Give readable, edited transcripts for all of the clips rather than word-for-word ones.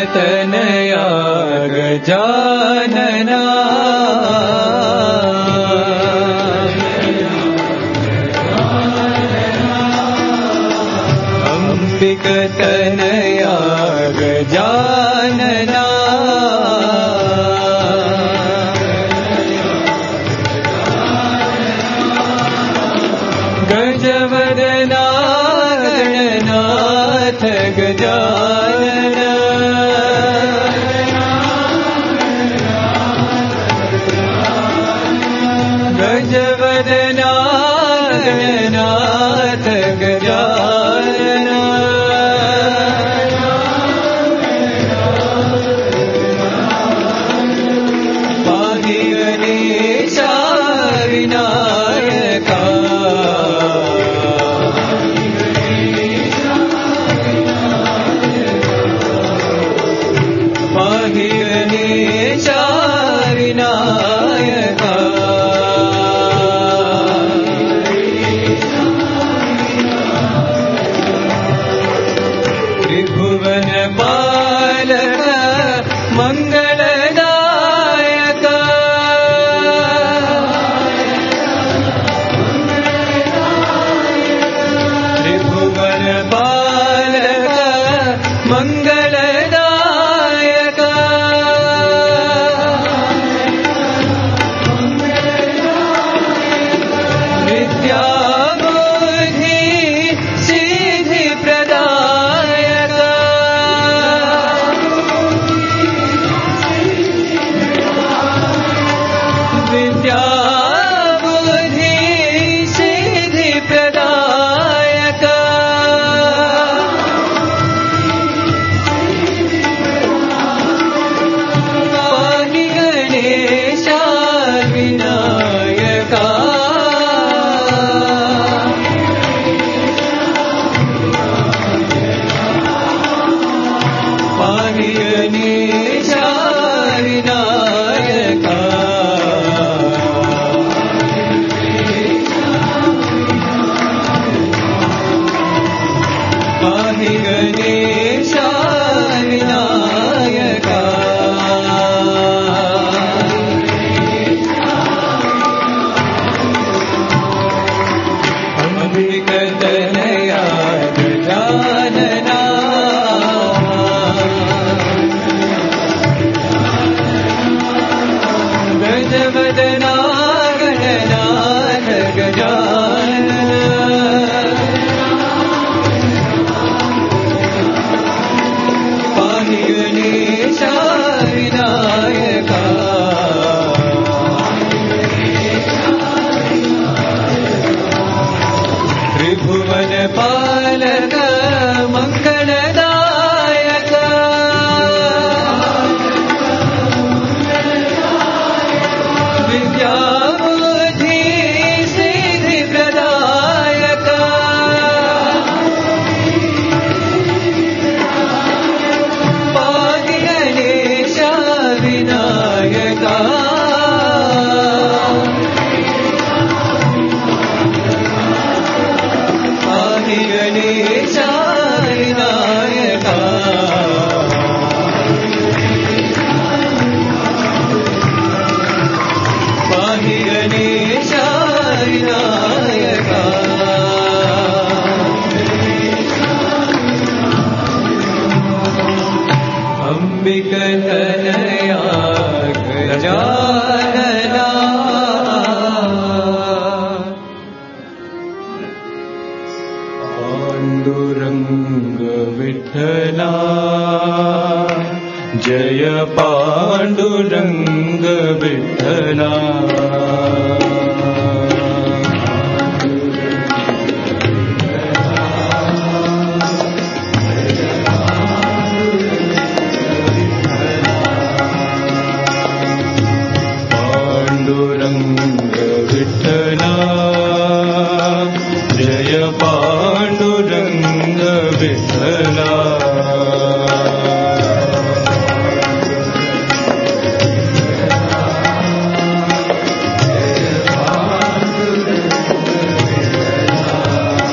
तनया गजानना अंबिक तनया गजानना गजवदना गणनाथ गजानना गजवदना गणनाथ गजानना पाहि गणेशा विनायका पाहि गणेशा विनायका त्रिभुवन पालक मंगलदायक त्रिभुवन पालक मंगलदायक विद्या बुद्धि सिद्धि प्रदायक विद्या बुद्धि सिद्धि प्रदायक पाहि गणेशा विनायका पाहि गणेशा विनायका पाहि गणेशा विनायका अंबिक तनया गजानना गजवदना गणनाथ गजानना पाहि गणेशा विनायका त्रिभुवन पालक मंगलदायक विद्या बुद्धि सिद्धि प्रदायक पाहि गणेशा विनायका पाहि गणेशा विनायका पाहि गणेशा विनायका अंबिक तनया गजानना पांडुरंग विठ्ठला जय पांडुरंग विठ्ठला पांडुरंग विठ्ठला जय पांडुरंग विठ्ठला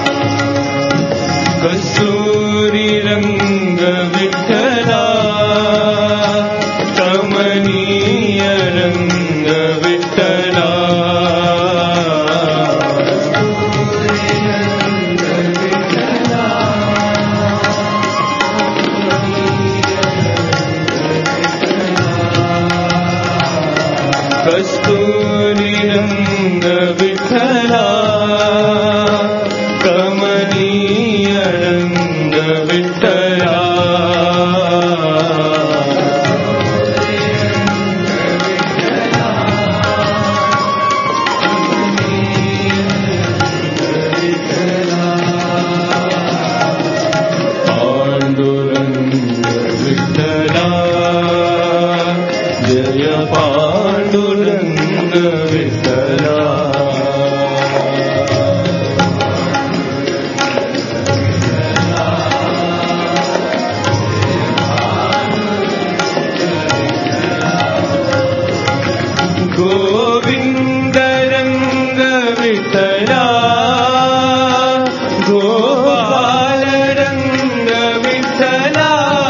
कस्तूरी रंग विठ्ठला रंग विठ्ठला पांडुरंग विठ्ठला गोविंद रंग विठ्ठला गोपाल रंग विठ्ठला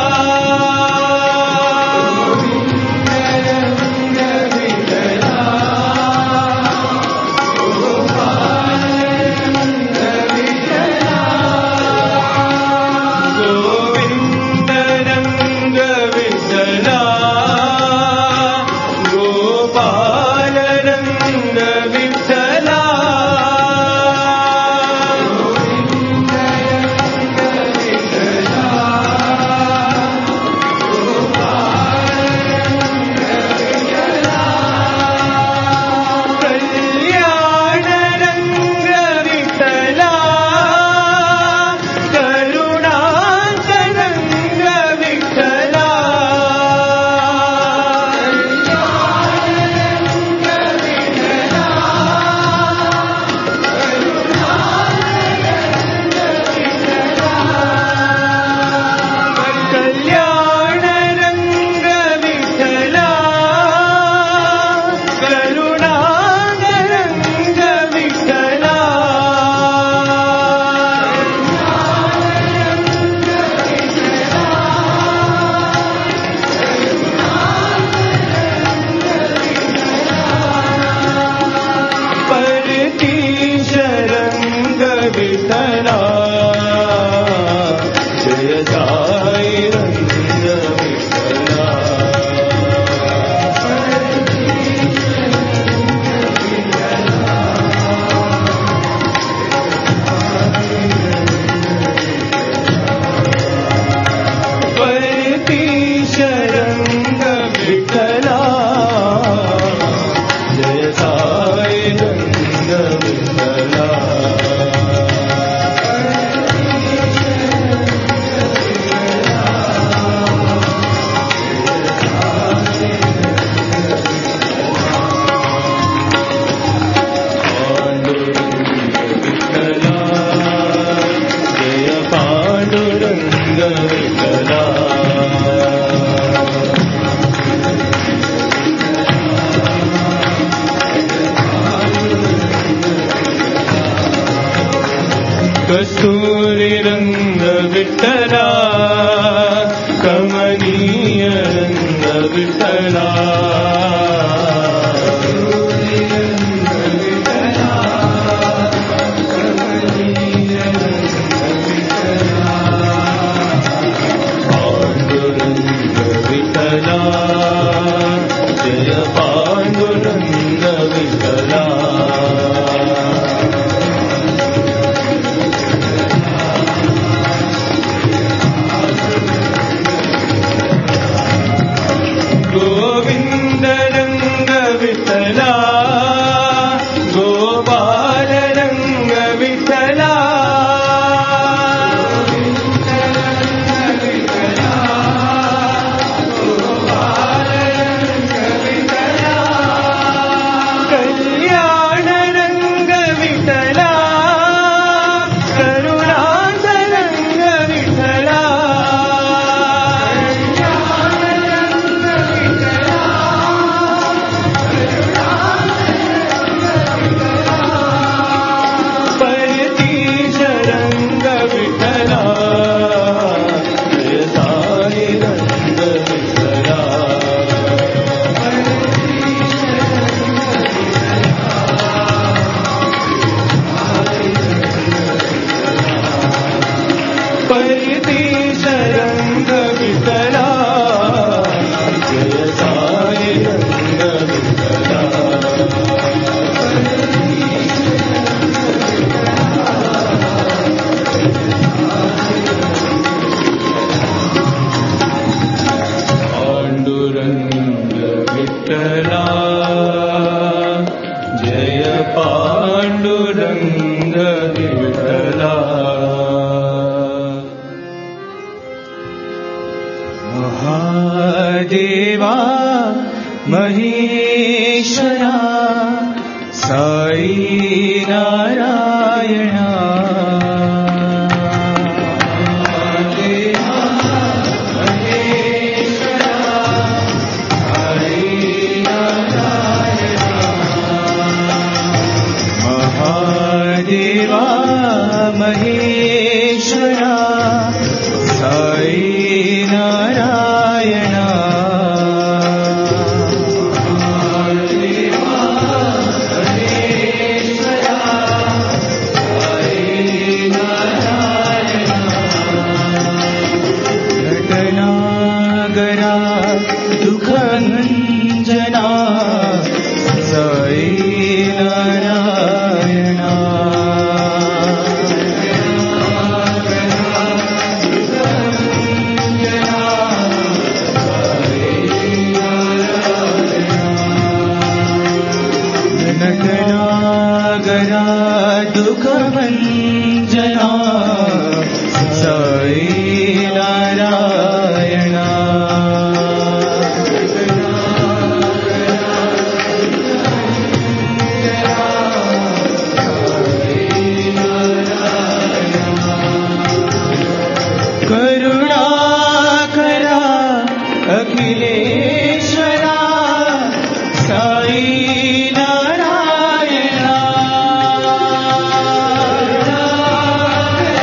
विठ्ठला जय साई रंग विठ्ठला परतीश रंग विठ्ठला जय साई रंग विठ्ठला कस्तूरी रंग विठ्ठला कमनीय रंग विठ्ठला पांडुरंग विठ्ठला जय पांडुरंग विठ्ठला गोविंद रंग महादेवा महेश्वरा साई नारायणा महादेवा महेश्वरा साई नारायणा नटनागरा दुःखभञ्जना साई नारायणा नटनागरा दुःखभञ्जना साई नारायणा करुणाकरा अखिलेश्वरा साई नारायणा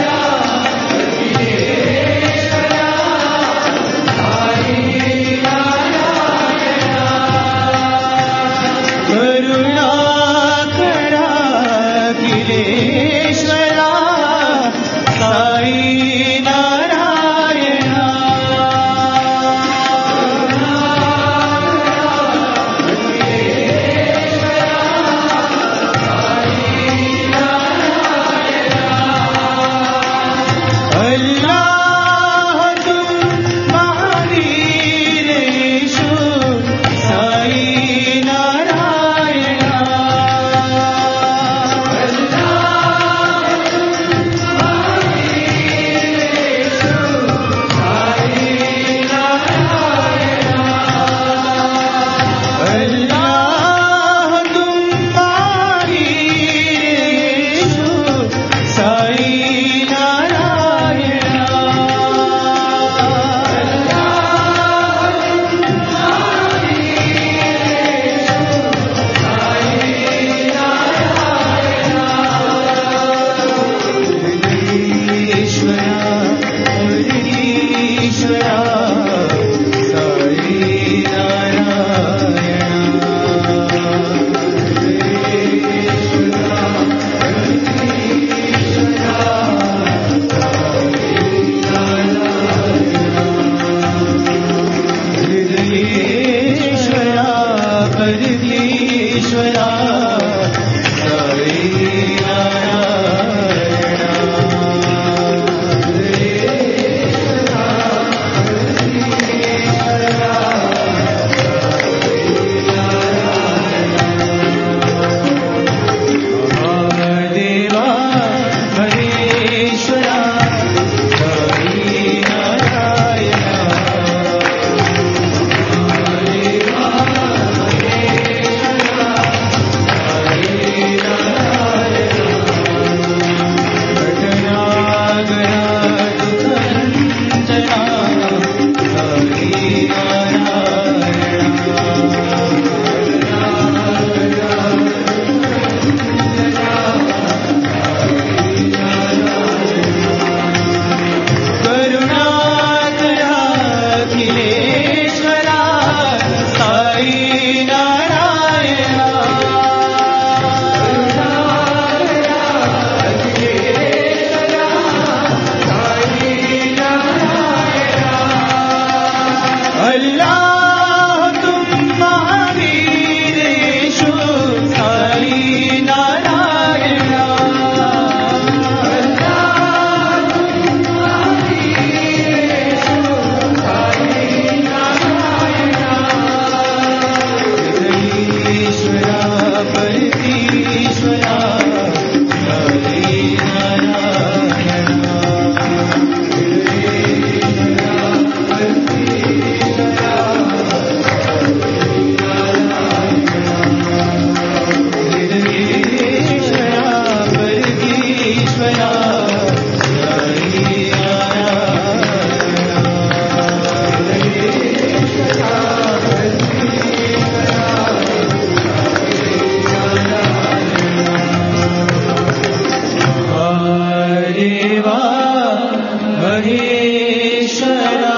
महेश्वरा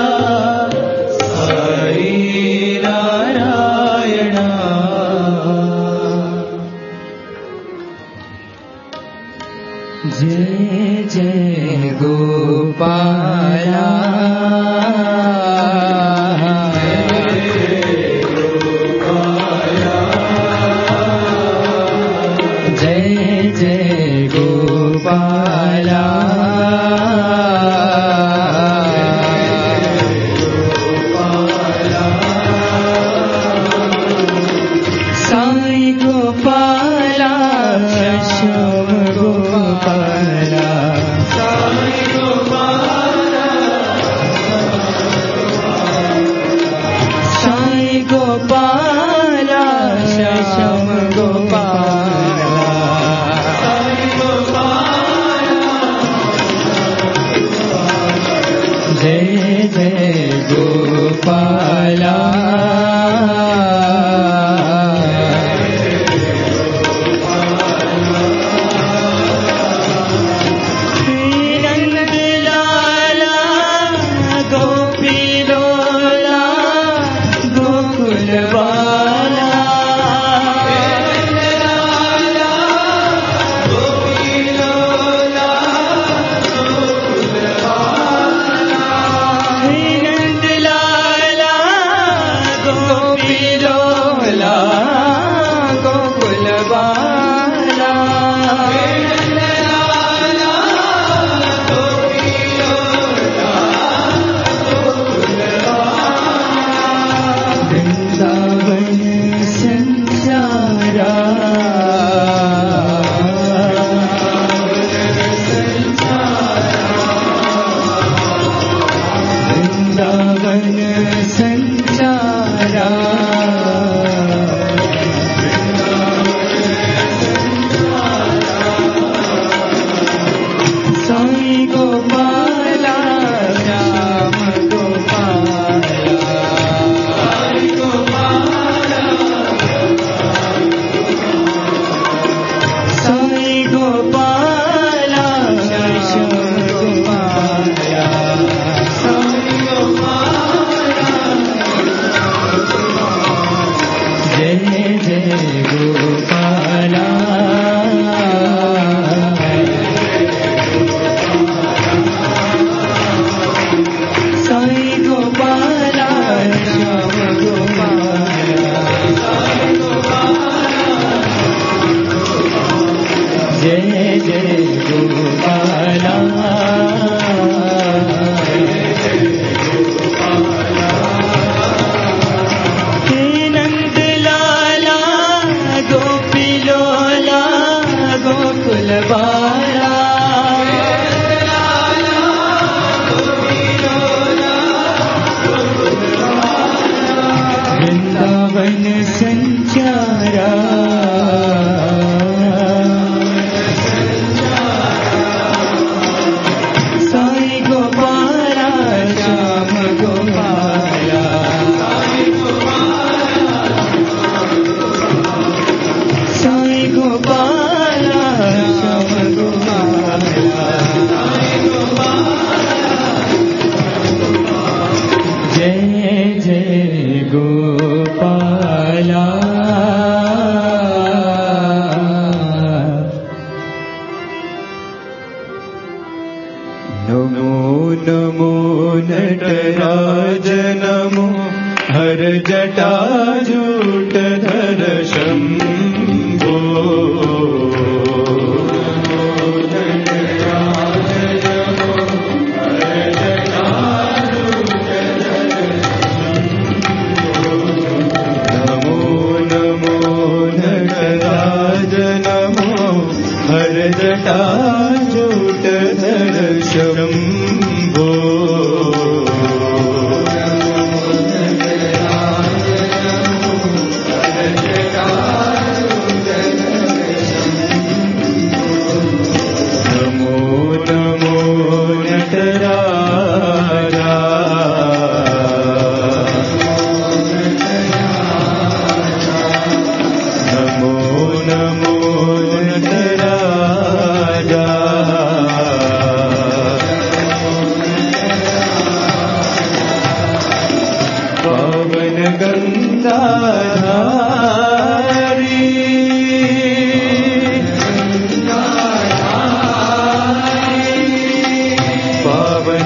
साई नारायण जय जय गोपाला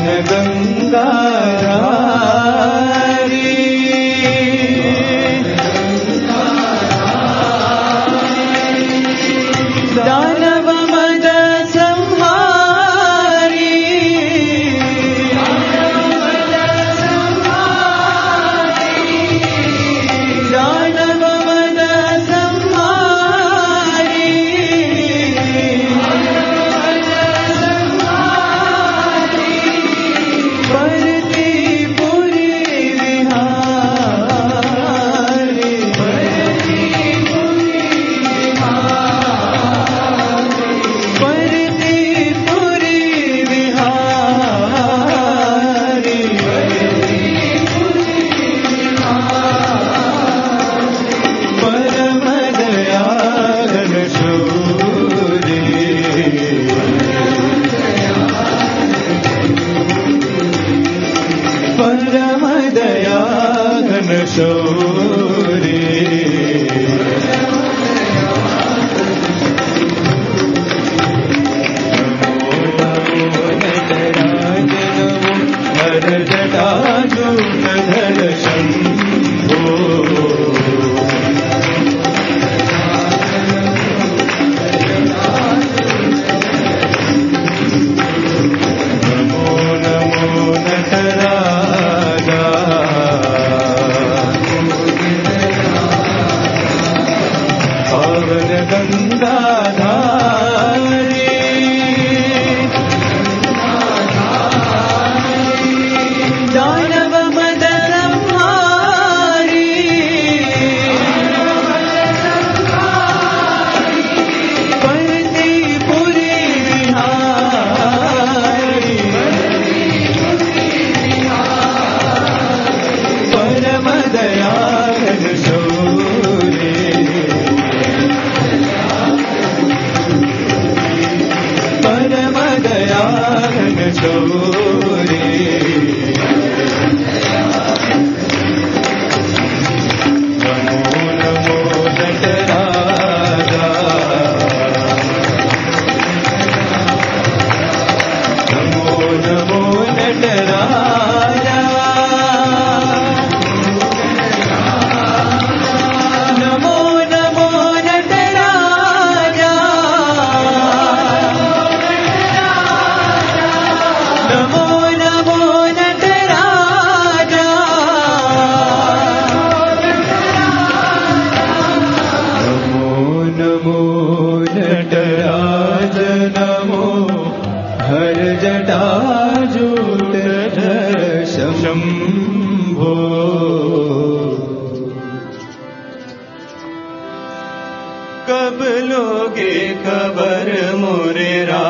कब लोगे खबर मोरे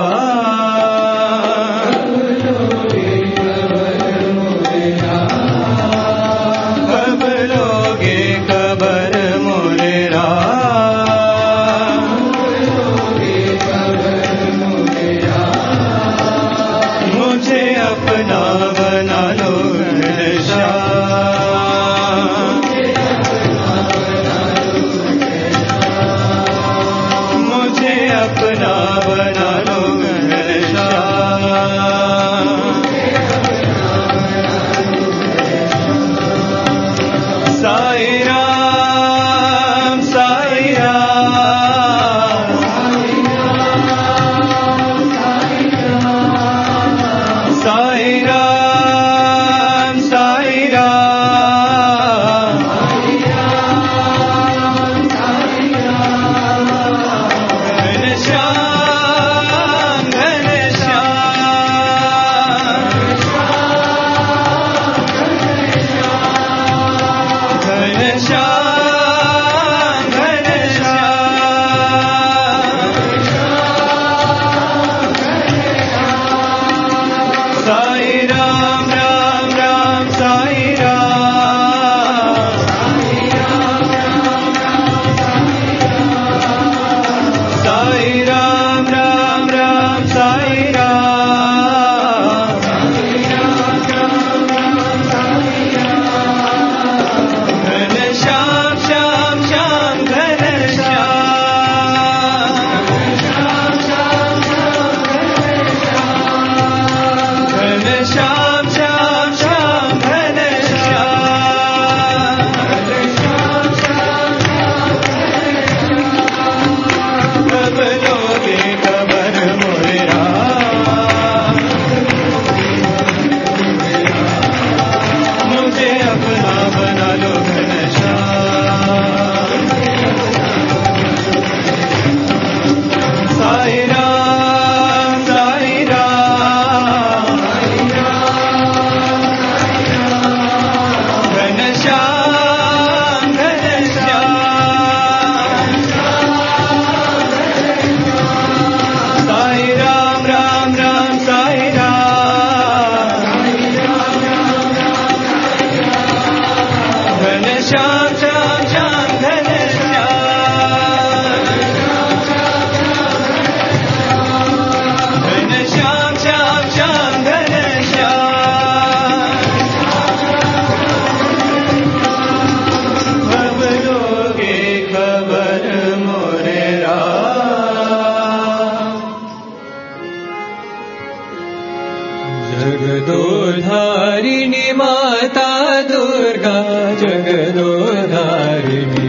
राम, कब लोगे खबर मोरे राम, मुझे अपना बना लो घनश्याम, अपना बना लो घनश्याम। साई राम साई राम, साई राम साई राम, साई राम राम राम साई राम, साई राम राम राम साई राम, घनश्याम श्याम श्याम घनश्याम, घनश्याम जगदोधारिणी माता दुर्गा जगदोधारिणी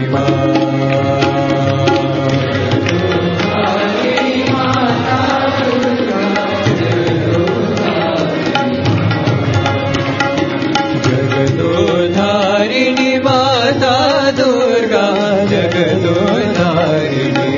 जगदोधारिणी माता दुर्गा जगदोधारिणी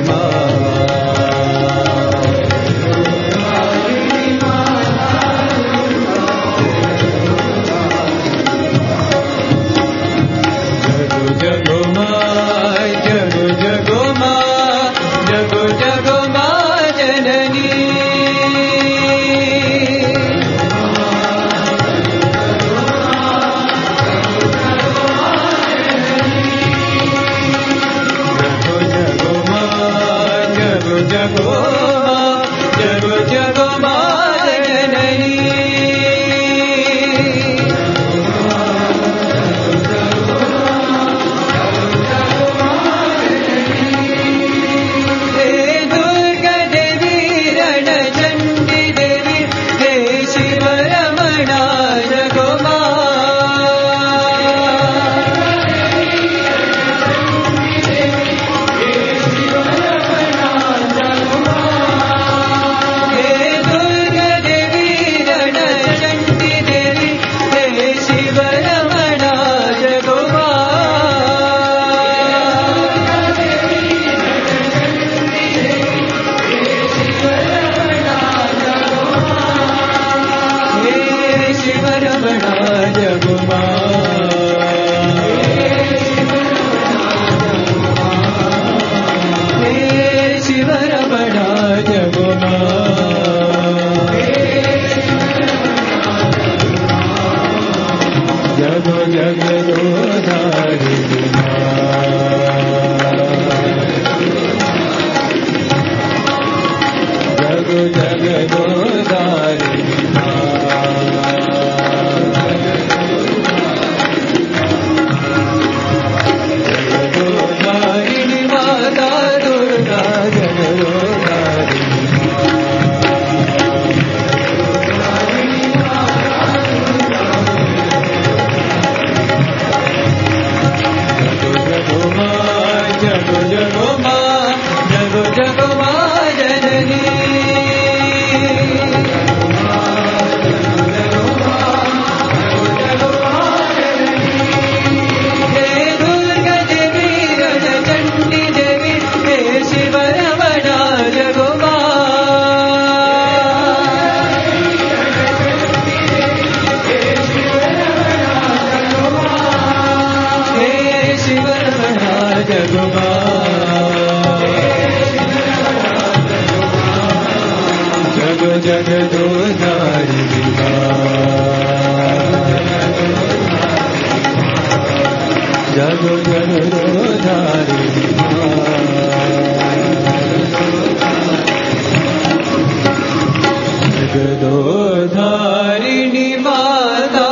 जगदोधारिणी माता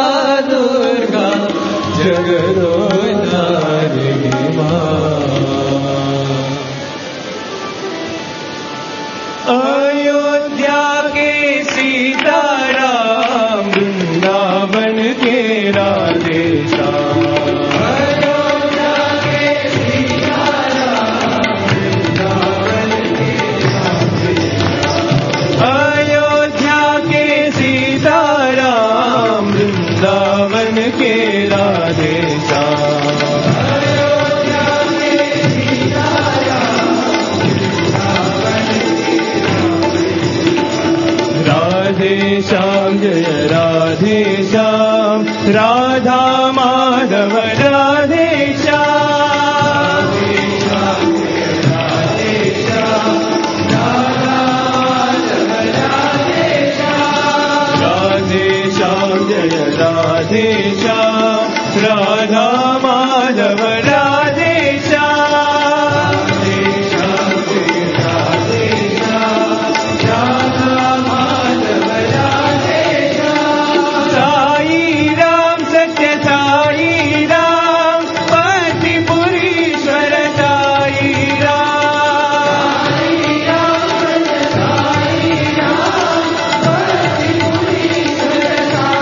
दुर्गा जगदोधारिणी अयोध्या के सीताराम वृंदावन के राधे श्याम के राधे श्याम जय राधे श्याम राधा माधव राधे श्याम राधे श्याम जय राधे श्याम राधा माधव राधे श्याम साई राम सत्य साई राम पति पुरीश्वर साई राम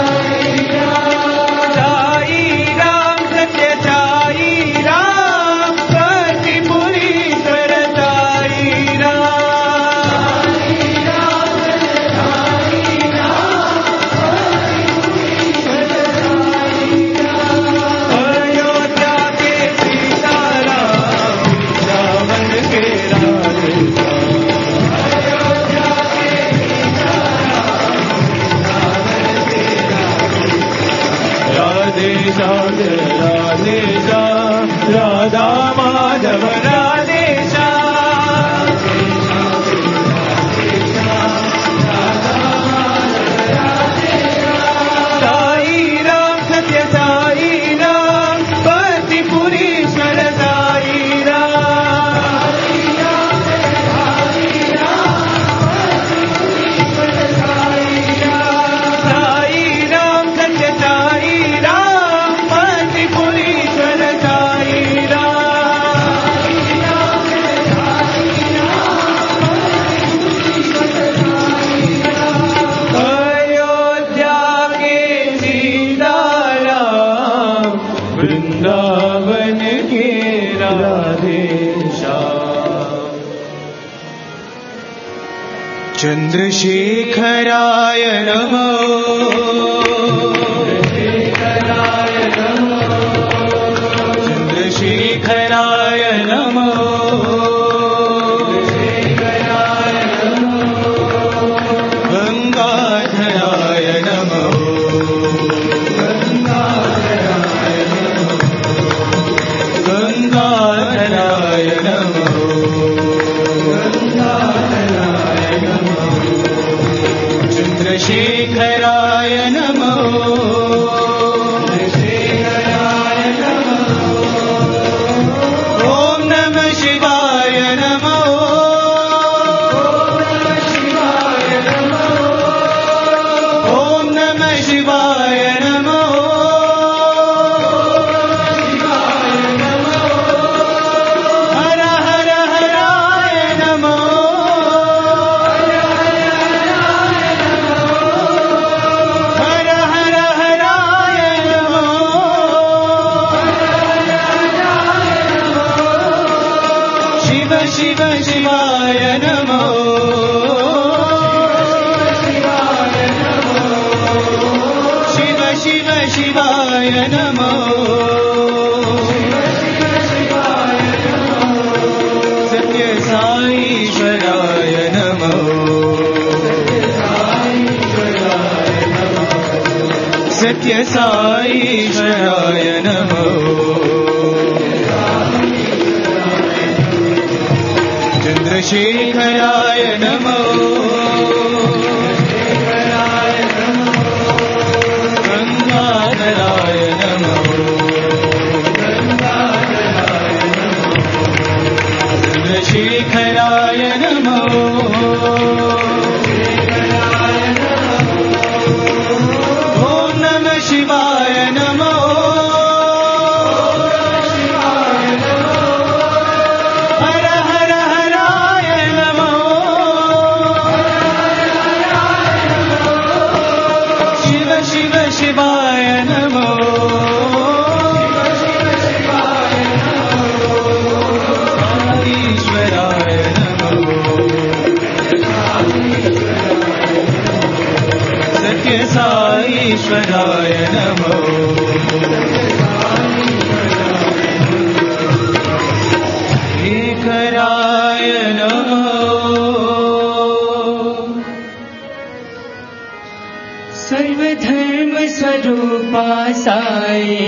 श्याम जय राधे श्याम राधा माधव राधे श्याम साई राम सत्य साई राम पति पुरीश्वर साई राम साई राम सत्य साई राम पति पुरीश्वर साई राम अयोध्या के सीताराम वृंदावन के राधे श्याम चंद्रशेखराय नमो चंद्रशेखराय नमो गंगाधराय नमो गंगाधराय नमो चंद्रशेखराय नमो ओम नमः शिवाय नमो ओम नमः शिवाय नमो हर हर हराय नमो हर हर हराय नमो शिव शिव शिवाय नमो शिव शिव शिवाय नमो सत्य साईश्वराय नमो सत्य साईश्वराय नमो चंद्रशेखराय नमो गंगाधराय नमो चंद्रशेखराय नमो ओम नमः शिवाय नमो हर हर हराय नमो शिव शिव शिवाय नमो ईश्वराय नमो सत्य साईश्वराय नमो शेखराय नमो सर्वधर्म स्वरूपा साई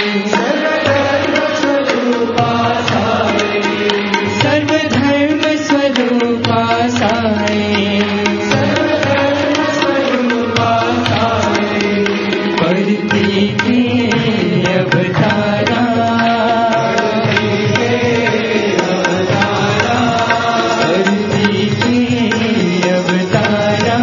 सर्वधर्म स्वरूपा साई पढ़ती के अवतारा पढ़ती के अवतारा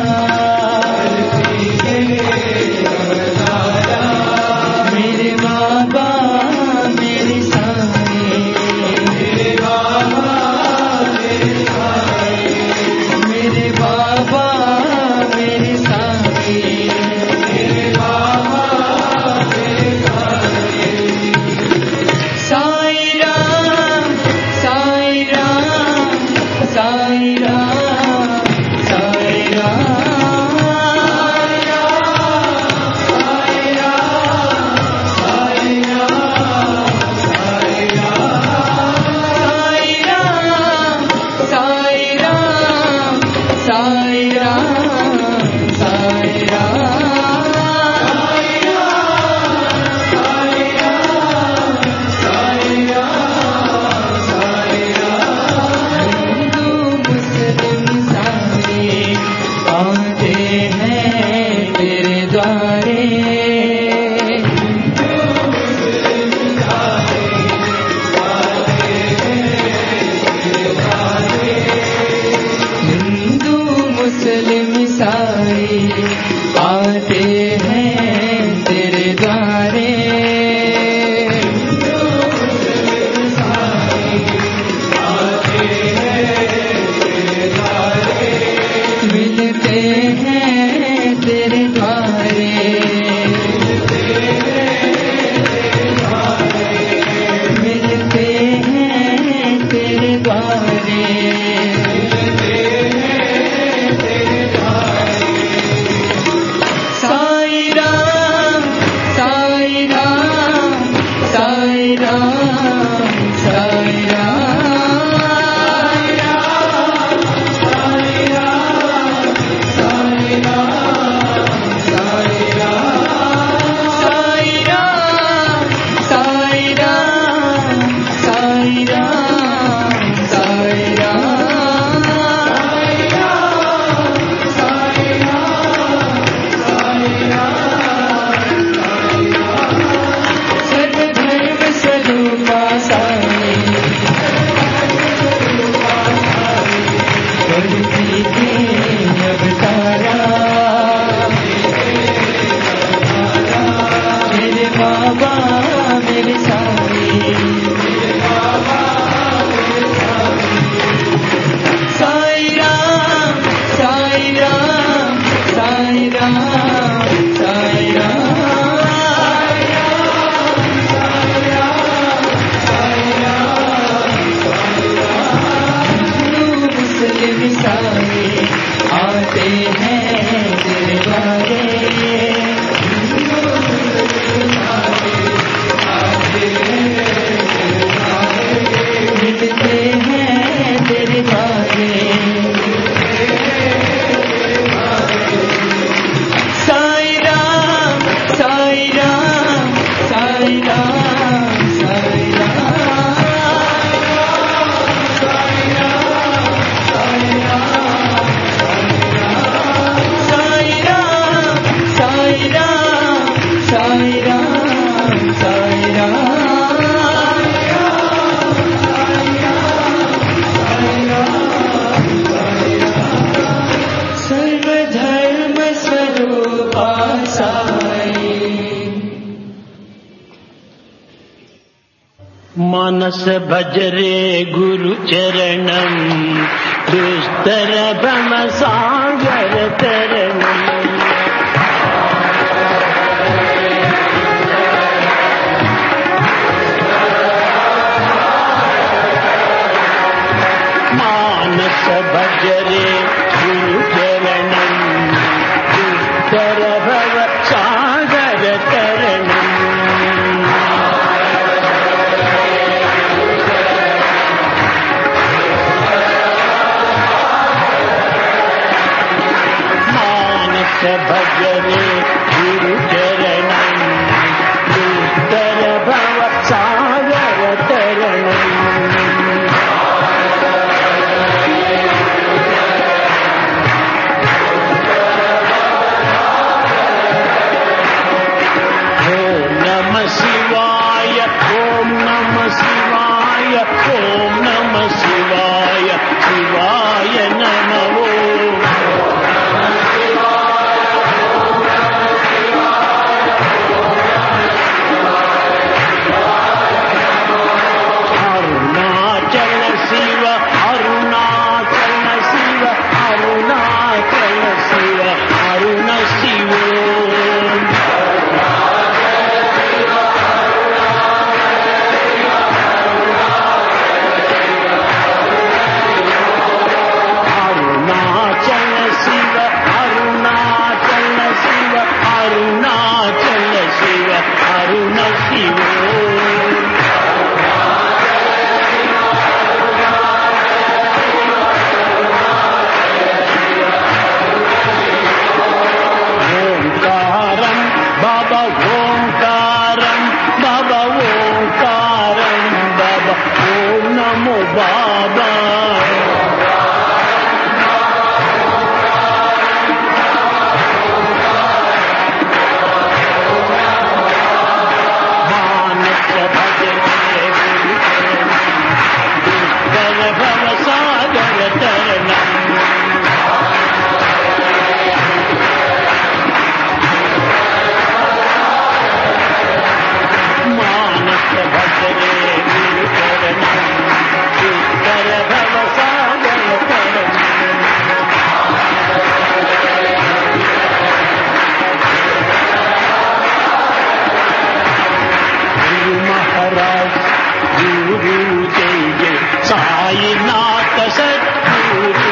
मेरे बाबा मेरे साईं मेरे बाबा मेरे साईं मेरे बाबा मेरे साईं मेरे बाबा मेरे साईं साईं राम साईं राम साईं राम साईं राम द्वारे हिंदू मुस्लिम ईसाई आते हैं तेरे द्वारे मिलते हैं तेरे द्वारे मिलते हैं तेरे द्वारे साईं राम साईं राम साईं राम साईं आते हैं तेरे द्वारे मिलते हैं तेरे द्वारे साईं राम साईं राम साईं राम साईं मानस भजरे गुरु चरणम दुस्तर भ्रम सागर तरणम मानस भजरे गुरु चरणम दुस्तर भव सागर तरणम भजरे गुरु चरणम दुस्तर भव सागर तरणम ओम नमः शिवाय ओम नमः शिवाय ओम नमः शिवाय शिवाय नमः जय जय साईनाथ सद्गुरु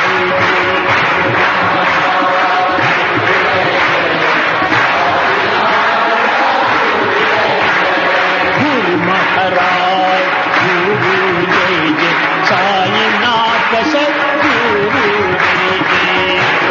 गुरु महाराज गुरु जय जय साईनाथ सद्गुरु जय जय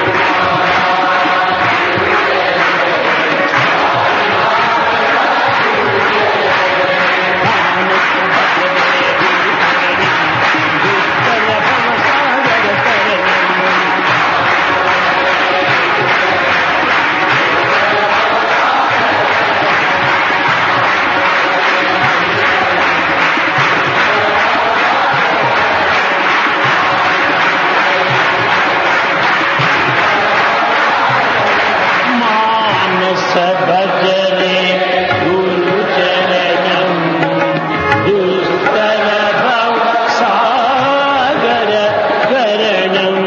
भजरे गुरु चरणं दुस्तर भव सागर करणम्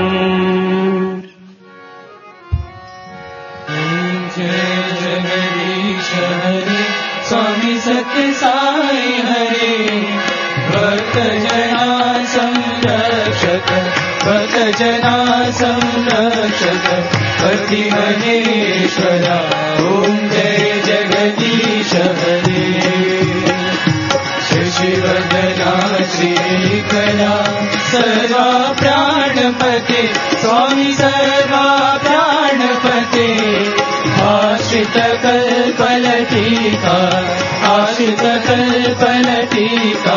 जय जगदीश हरे स्वामी सत्य साई हरे भक्त जना संरक्षक भक्त जना संरक्षक पति महेश्वरा ओम जय जगदीश हरे शशिवदना श्रीकला सर्वा प्राणपते स्वामी सर्वा प्राणपते आश्रित कल्पलतिका आश्रित कल्पलतिका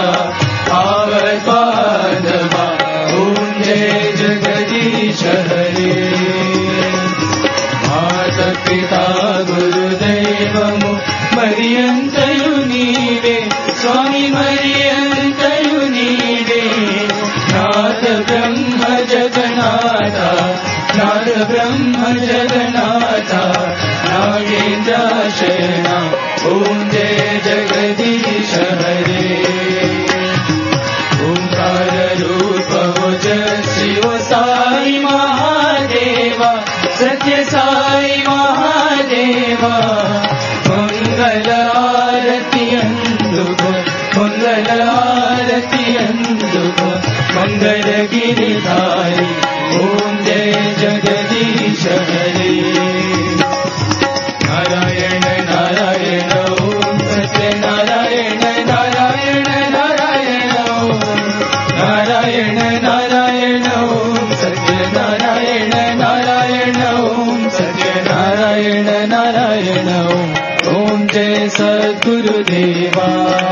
आवद्बाधवा ओम जय जगदीश हरे माता पिता गुरुदैवमु मरियंतयु नीवे स्वामी मरियंतयु नीवे नाथ ब्रह्म जगन्नाथा नाथ ब्रह्म जगन्नाथा नागेन्द्र शरणा ओम जय जगदीश हरे ओंकार रूप ओजस्वी ओ साई महादेवा सत्य साई महादेवा मंगल आरती अंदुको मंगल आरती अंदुको मंगल गिरिधारी ओम जय जगदीश हरे नारायण नारायण ओम सत्य नारायण नारायण नारायण ओम नारायण नारायण ओम सत्य नारायण नारायण ओम सत्य नारायण नारायण ओम जय सद्गुरुदेवा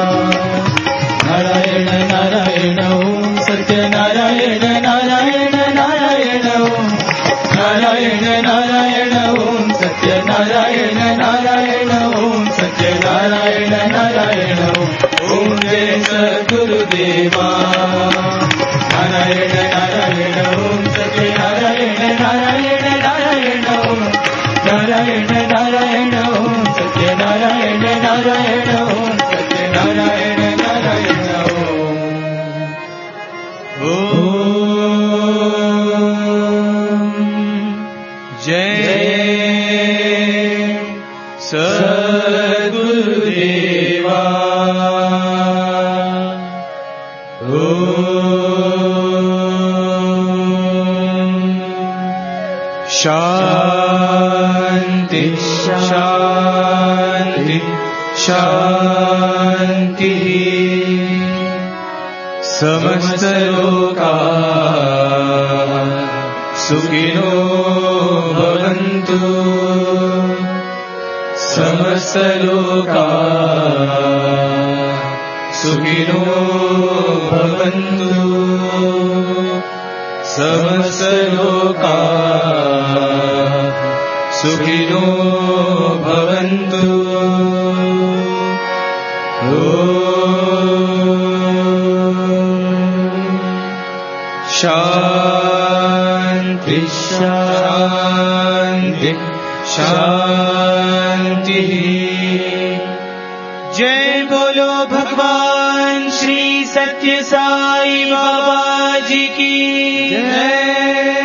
नारायण नारायण ओम सत्य नारायण नारायण नारायण ओम नारायण नारायण ओम सत्य नारायण नारायण ओम सत्य नारायण नारायण ओम जय सद्गुरुदेवा नारायण नारायण ओम सत्य नारायण नारायण नारायण ओम नारायण नारायण ओम सत्य नारायण नारायण ओम सत्य नारायण नारायण जय सद्गुरुदेवा शांति शांति शांति समस्त लोका सुखिनो भवन्तु समस्त लोका सुखिनो भवन्तु समस्त लोका सुखिनो भवन्तु शांति शांति शांति जय बोलो भगवान श्री सत्य साई बाबा जी की जय।